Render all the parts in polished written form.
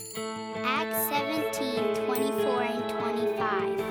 Acts 17:24 and 25.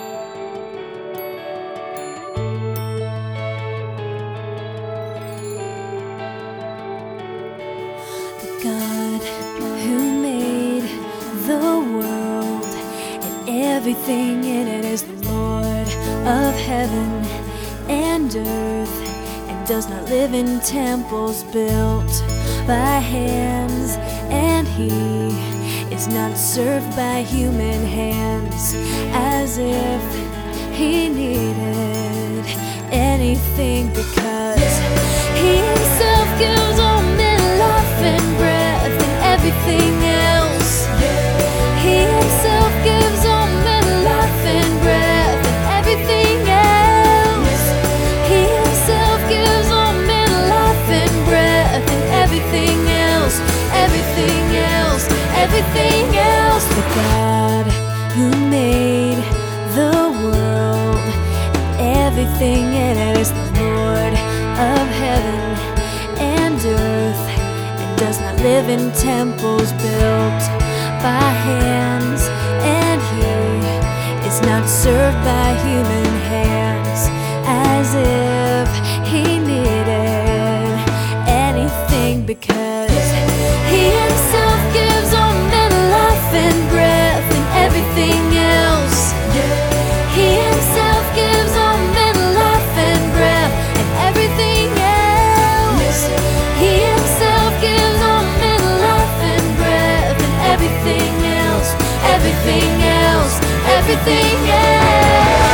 The God who made the world and everything in it is the Lord of heaven and earth, and does not live in temples built by hands, and he is not served by human hands, as if he needed anything, because he himself gives all men life and breath and everything else. He himself gives all men life and breath and everything else. He himself gives all men life and breath and everything else, everything else, everything else. The God who made the world and everything in it is the Lord of heaven and earth, and does not live in temples built by hands, and he is not served by human hands, as if he needed anything, because he himself gives all men life and breath and everything else. He himself gives all men life and breath and everything else. He himself gives all men life and breath and everything else, everything else, everything else.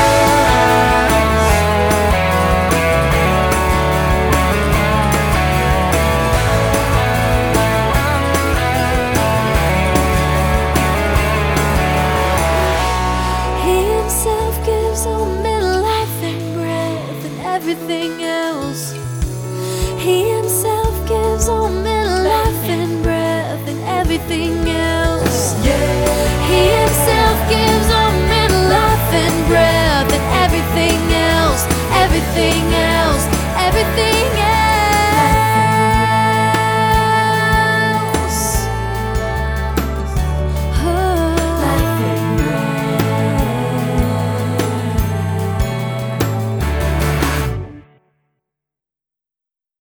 He himself gives all men life and breath and everything else. He himself gives all men life and breath and everything else.